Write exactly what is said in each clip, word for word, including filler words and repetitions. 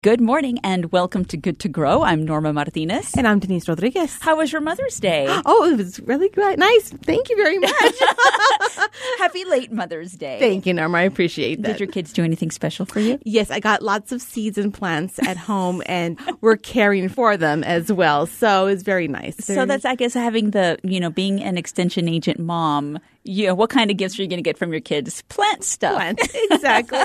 Good morning and welcome to Good to Grow. I'm Norma Martinez. And I'm Denise Rodriguez. How was your Mother's Day? Oh, it was really great. Nice. Thank you very much. Happy late Mother's Day. Thank you, Norma. I appreciate that. Did your kids do anything special for you? Yes, I got lots of seeds and plants at home, and we're caring for them as well. So it's very nice. So Very that's, I guess, having the, you know, being an extension agent mom, you know, what kind of gifts are you going to get from your kids? Plant stuff. Plants, exactly.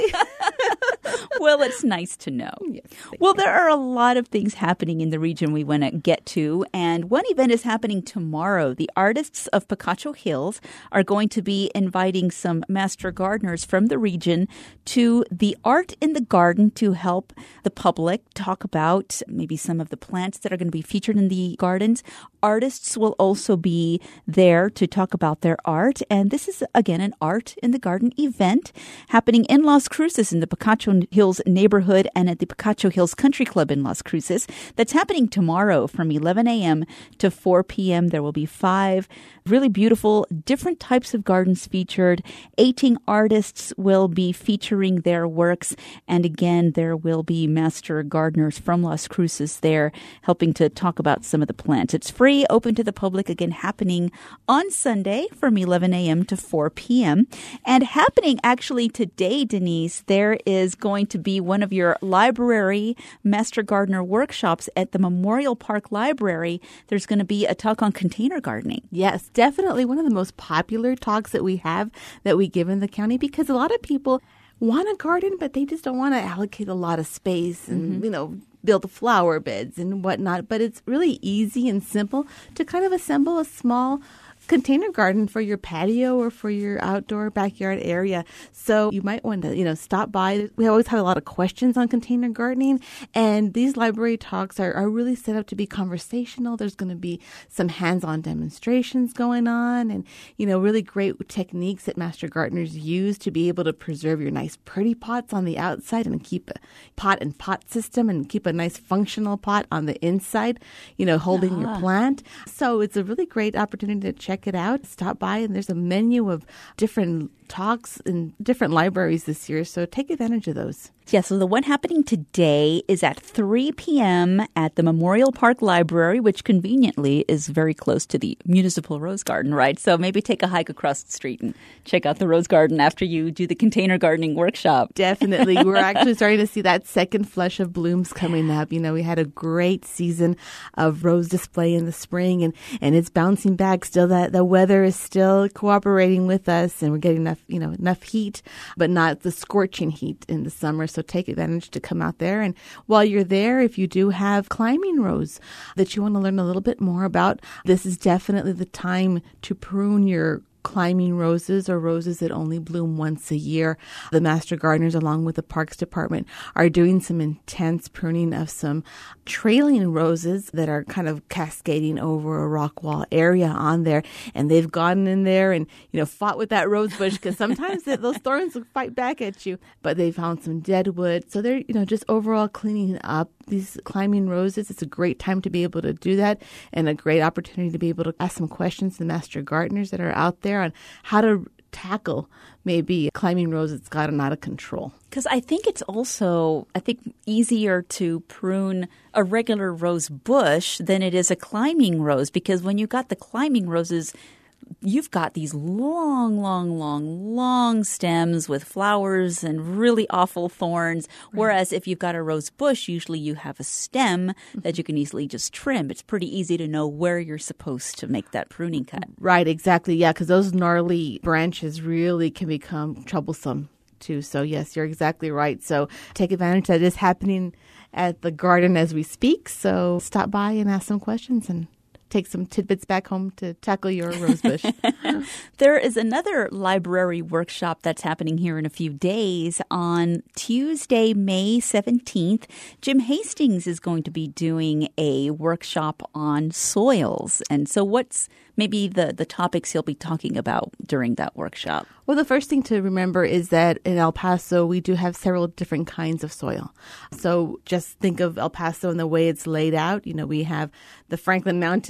Well, it's nice to know. Yes, well, you. there are a lot of things happening in the region we want to get to, and one event is happening tomorrow. The artists of Picacho Hills are going to be inviting some master gardeners from the region to the Art in the Garden to help the public talk about maybe some of the plants that are going to be featured in the gardens. Artists will also be there to talk about their art, and this is, again, an Art in the Garden event happening in Las Cruces in the Picacho Hills neighborhood and at the Picacho Hills Country Club in Las Cruces. That's happening tomorrow from eleven a.m. to four p.m. There will be five really beautiful different types of gardens featured. eighteen artists will be featuring their works. And again, there will be master gardeners from Las Cruces there helping to talk about some of the plants. It's free, open to the public, again, happening on Sunday from eleven a.m. to four p.m. And happening actually today, Denise, there is going to be one of your library master gardener workshops at the Memorial Park Library. There's going to be a talk on container gardening. Yes, definitely one of the most popular talks that we have that we give in the county, because a lot of people want a garden, but they just don't want to allocate a lot of space and, mm-hmm. you know, build flower beds and whatnot. But it's really easy and simple to kind of assemble a small container garden for your patio or for your outdoor backyard area. So you might want to, you know, stop by. We always have a lot of questions on container gardening, and these library talks are, are really set up to be conversational. There's going to be some hands-on demonstrations going on, and, you know, really great techniques that master gardeners use to be able to preserve your nice pretty pots on the outside and keep a pot and pot system and keep a nice functional pot on the inside, you know, holding uh-huh. your plant. So it's a really great opportunity to check it out. Stop by, and there's a menu of different talks in different libraries this year, so take advantage of those. Yeah, so the one happening today is at three p.m. at the Memorial Park Library, which conveniently is very close to the Municipal Rose Garden, right? So maybe take a hike across the street and check out the Rose Garden after you do the container gardening workshop. Definitely. We're actually starting to see that second flush of blooms coming up. You know, we had a great season of rose display in the spring, and, and it's bouncing back. Still, that the weather is still cooperating with us, and we're getting enough, you know, enough heat, but not the scorching heat in the summer. So take advantage to come out there. And while you're there, if you do have climbing rose that you want to learn a little bit more about, this is definitely the time to prune your climbing roses or roses that only bloom once a year. The master gardeners, along with the Parks Department, are doing some intense pruning of some trailing roses that are kind of cascading over a rock wall area on there. And they've gone in there and, you know, fought with that rose bush, because sometimes those thorns will fight back at you. But they found some dead wood. So they're, you know, just overall cleaning up these climbing roses. It's a great time to be able to do that, and a great opportunity to be able to ask some questions to the master gardeners that are out there on how to tackle maybe climbing rose that's gotten out of control. Because I think it's also, I think, easier to prune a regular rose bush than it is a climbing rose, because when you got the climbing roses, you've got these long, long, long, long stems with flowers and really awful thorns. Right. Whereas if you've got a rose bush, usually you have a stem mm-hmm. that you can easily just trim. It's pretty easy to know where you're supposed to make that pruning cut. Right, exactly. Yeah, because those gnarly branches really can become troublesome too. So yes, you're exactly right. So take advantage that is happening at the garden as we speak. So stop by and ask some questions and take some tidbits back home to tackle your rosebush. There is another library workshop that's happening here in a few days on Tuesday, May seventeenth. Jim Hastings is going to be doing a workshop on soils. And so what's maybe the, the topics he'll be talking about during that workshop? Well, the first thing to remember is that in El Paso, we do have several different kinds of soil. So just think of El Paso and the way it's laid out. You know, we have the Franklin Mountains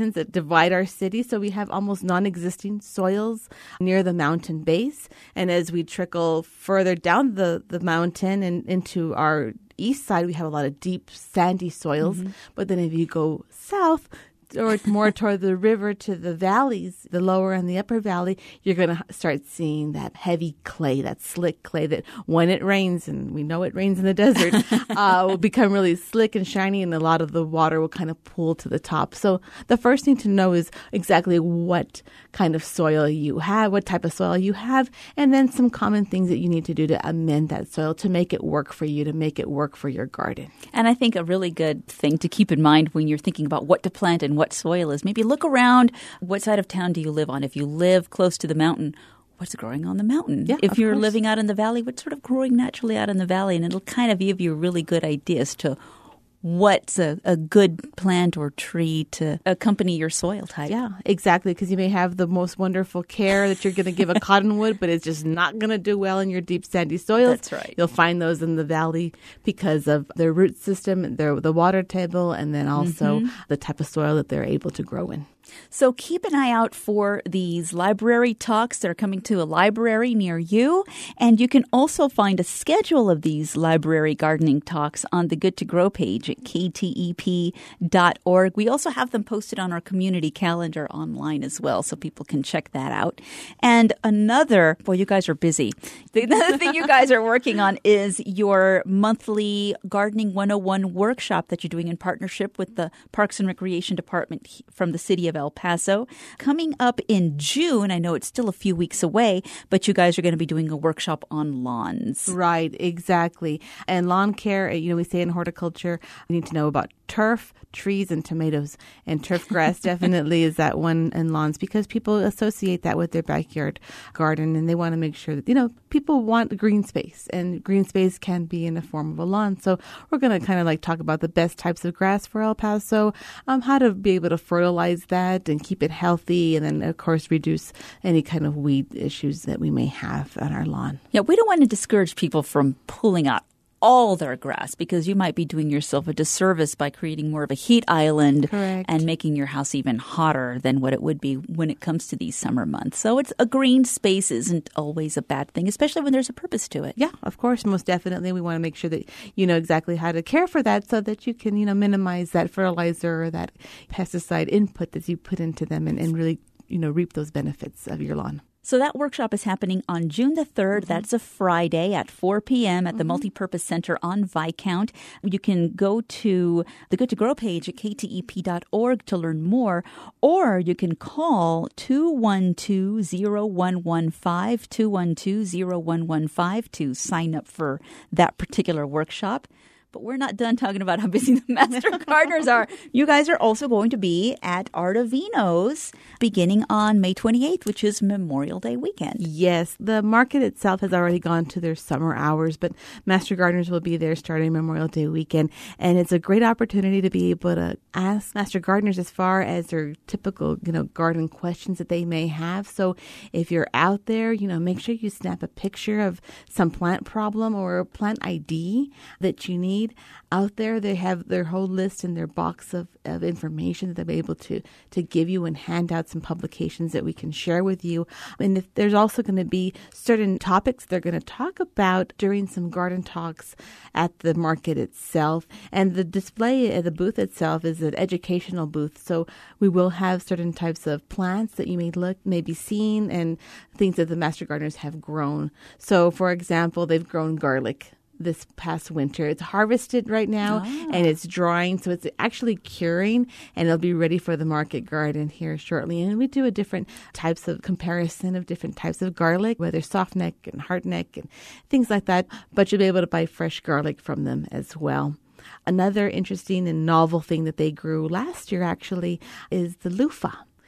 mountains that divide our city. So we have almost non-existing soils near the mountain base. And as we trickle further down the, the mountain and into our east side, we have a lot of deep, sandy soils. Mm-hmm. But then if you go south, or more toward the river to the valleys, the lower and the upper valley, you're going to start seeing that heavy clay, that slick clay that when it rains, and we know it rains in the desert, uh, will become really slick and shiny, and a lot of the water will kind of pool to the top. So the first thing to know is exactly what kind of soil you have, what type of soil you have, and then some common things that you need to do to amend that soil to make it work for you, to make it work for your garden. And I think a really good thing to keep in mind when you're thinking about what to plant and what soil is, maybe look around. What side of town do you live on? If you live close to the mountain, what's growing on the mountain? Yeah, if you're course. living out in the valley, what's sort of growing naturally out in the valley? And it'll kind of give you a really good idea as to what's a, a good plant or tree to accompany your soil type. Yeah, exactly, because you may have the most wonderful care that you're going to give a cottonwood, but it's just not going to do well in your deep sandy soils. That's right. You'll find those in the valley because of their root system, their the water table, and then also mm-hmm. the type of soil that they're able to grow in. So keep an eye out for these library talks that are coming to a library near you. And you can also find a schedule of these library gardening talks on the Good to Grow page at k t e p dot org. We also have them posted on our community calendar online as well, so people can check that out. And another, boy, you guys are busy. The other thing you guys are working on is your monthly Gardening one oh one workshop that you're doing in partnership with the Parks and Recreation Department from the city of El Paso. Coming up in June, I know it's still a few weeks away, but you guys are going to be doing a workshop on lawns. Right, exactly. And lawn care, you know, we say in horticulture, we need to know about turf, trees, and tomatoes. And turf grass definitely is that one in lawns because people associate that with their backyard garden, and they want to make sure that, you know, people want green space, and green space can be in the form of a lawn. So we're going to kind of like talk about the best types of grass for El Paso, um, how to be able to fertilize that and keep it healthy, and then, of course, reduce any kind of weed issues that we may have on our lawn. Yeah, we don't want to discourage people from pulling out all their grass because you might be doing yourself a disservice by creating more of a heat island. Correct. And making your house even hotter than what it would be when it comes to these summer months. So it's a green space isn't always a bad thing, especially when there's a purpose to it. Yeah, of course, most definitely. We want to make sure that you know exactly how to care for that so that you can, you know, minimize that fertilizer or that pesticide input that you put into them and, and really, you know, reap those benefits of your lawn. So that workshop is happening on June the third. Mm-hmm. That's a Friday at four p.m. at the mm-hmm. Multipurpose Center on Viscount. You can go to the Good to Grow page at k t e p dot org to learn more, or you can call two one two, zero one one five, two one two, zero one one five to sign up for that particular workshop. But we're not done talking about how busy the master gardeners are. You guys are also going to be at Artavino's beginning on May twenty-eighth, which is Memorial Day weekend. Yes, the market itself has already gone to their summer hours, but master gardeners will be there starting Memorial Day weekend. And it's a great opportunity to be able to ask master gardeners as far as their typical, you know, garden questions that they may have. So if you're out there, you know, make sure you snap a picture of some plant problem or a plant I D that you need. Out there, they have their whole list in their box of, of information that they'll be able to, to give you and hand out some publications that we can share with you. And if there's also going to be certain topics they're going to talk about during some garden talks at the market itself. And the display at the booth itself is an educational booth. So we will have certain types of plants that you may look, may be seen, and things that the master gardeners have grown. So, for example, they've grown garlic this past winter. It's harvested right now ah. and it's drying, so it's actually curing, and it'll be ready for the market garden here shortly. And we do a different types of comparison of different types of garlic, whether soft neck and hard neck and things like that, but you'll be able to buy fresh garlic from them as well. Another interesting and novel thing that they grew last year actually is the loofah.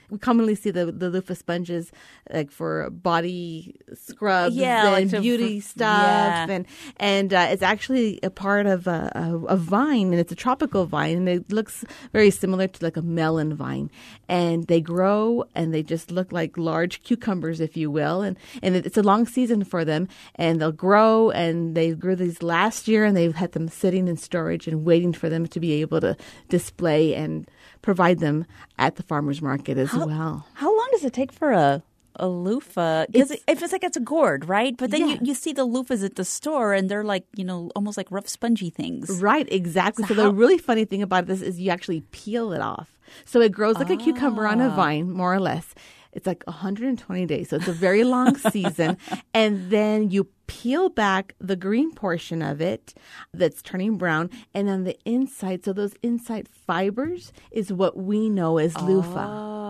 We commonly see the, the loofah sponges like for body scrubs yeah, and like beauty to, stuff. Yeah. And and uh, it's actually a part of a, a, a vine, and it's a tropical vine. And it looks very similar to like a melon vine. And they grow, and they just look like large cucumbers, if you will. And, and it's a long season for them. And they'll grow, and they grew these last year, and they've had them sitting in storage and waiting for them to be able to display and provide them at the farmer's market as how, well. How long does it take for a a loofah? Because it, it feels like it's a gourd, right? But then yeah. you, you see the loofahs at the store, and they're like, you know, almost like rough, spongy things. Right, exactly. So, so the how, really funny thing about this is you actually peel it off. So it grows like oh. a cucumber on a vine, more or less. It's like one hundred twenty days. So it's a very long season. And then you peel back the green portion of it that's turning brown. And on the inside, so those inside fibers is what we know as loofah.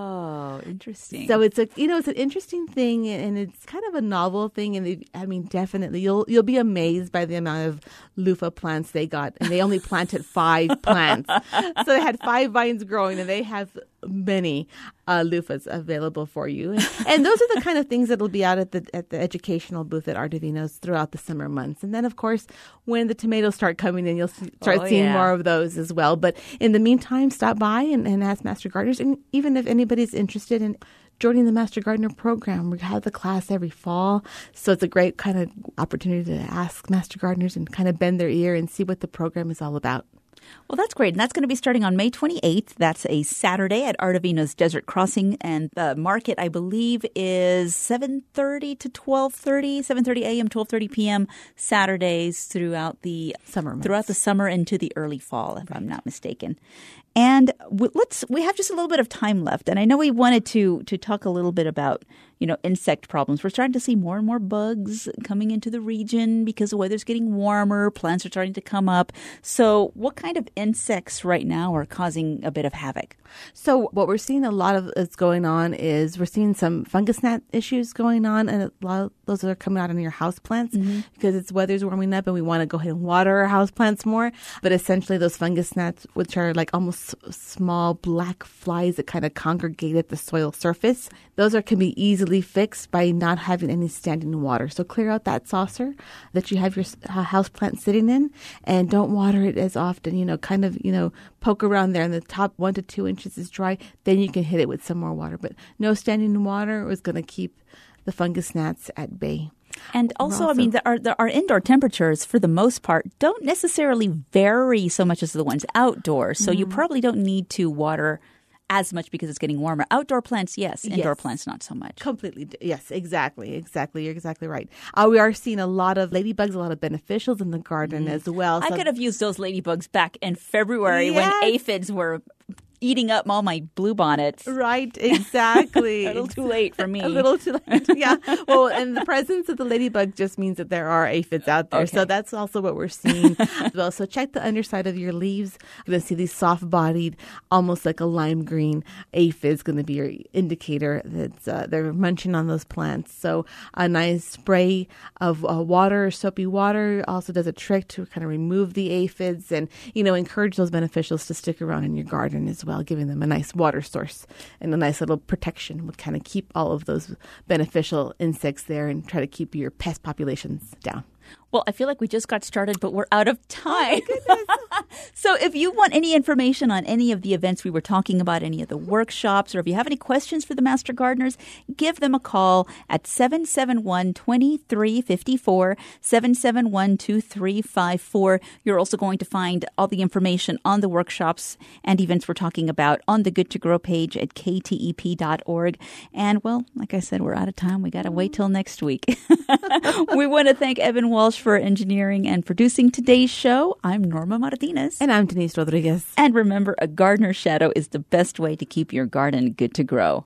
Oh, interesting. So it's a, you know, it's an interesting thing, and it's kind of a novel thing. And it, I mean, definitely, you'll you'll be amazed by the amount of loofah plants they got. And they only planted five plants. So they had five vines growing, and they have many uh, loofahs available for you. And, and those are the kind of things that will be out at the at the educational booth at Ardivino's throughout the summer months. And then, of course, when the tomatoes start coming in, you'll see, start oh, seeing yeah. more of those as well. But in the meantime, stop by and, and ask Master Gardeners. And even if anybody's interested in joining the Master Gardener program, we have the class every fall. So it's a great kind of opportunity to ask Master Gardeners and kind of bend their ear and see what the program is all about. Well, that's great. And that's going to be starting on May twenty-eighth. That's a Saturday at Ardivino's Desert Crossing. And the market, I believe, is seven thirty to twelve thirty, seven thirty a.m., twelve thirty p.m. Saturdays throughout the summer months. throughout the summer into the early fall, if right. I'm not mistaken. And let's we have just a little bit of time left. And I know we wanted to to talk a little bit about, you know, insect problems. We're starting to see more and more bugs coming into the region because the weather's getting warmer. Plants are starting to come up. So what kind of insects right now are causing a bit of havoc? So what we're seeing a lot of is going on is we're seeing some fungus gnat issues going on, and a lot of those are coming out in your house plants mm-hmm. because it's weather's warming up and we want to go ahead and water our house plants more. But essentially those fungus gnats, which are like almost small black flies that kind of congregate at the soil surface, those are can be easily fixed by not having any standing water. So clear out that saucer that you have your uh, house plant sitting in, and don't water it as often. You know, kind of, you know, poke around there, and the top one to two inches is dry. Then you can hit it with some more water. But no standing water is going to keep the fungus gnats at bay. And also, also, I mean, the, our, the, our indoor temperatures, for the most part, don't necessarily vary so much as the ones outdoors. So mm-hmm. you probably don't need to water as much because it's getting warmer. Outdoor plants, yes. Indoor yes. plants, not so much. Completely. Yes, exactly. Exactly. You're exactly right. Uh, we are seeing a lot of ladybugs, a lot of beneficials in the garden mm. as well. I so, could have used those ladybugs back in February yes. when aphids were eating up all my bluebonnets. Right, exactly. A little too late for me. A little too late, yeah. Well, and the presence of the ladybug just means that there are aphids out there. Okay. So that's also what we're seeing as well. So check the underside of your leaves. You're going to see these soft-bodied, almost like a lime green aphids going to be your indicator that uh, they're munching on those plants. So a nice spray of uh, water, soapy water, also does a trick to kind of remove the aphids and, you know, encourage those beneficials to stick around in your garden as well. Well, giving them a nice water source and a nice little protection would kind of keep all of those beneficial insects there and try to keep your pest populations down. Well, I feel like we just got started, but we're out of time. Oh, so if you want any information on any of the events we were talking about, any of the workshops, or if you have any questions for the Master Gardeners, give them a call at seven seven one, two three five four, seven seven one, two three five four. You're also going to find all the information on the workshops and events we're talking about on the Good to Grow page at k t e p dot org. And, well, like I said, we're out of time. We got to wait till next week. We want to thank Evan Walsh for engineering and producing today's show. I'm Norma Martinez. And I'm Denise Rodriguez. And remember, a gardener's shadow is the best way to keep your garden good to grow.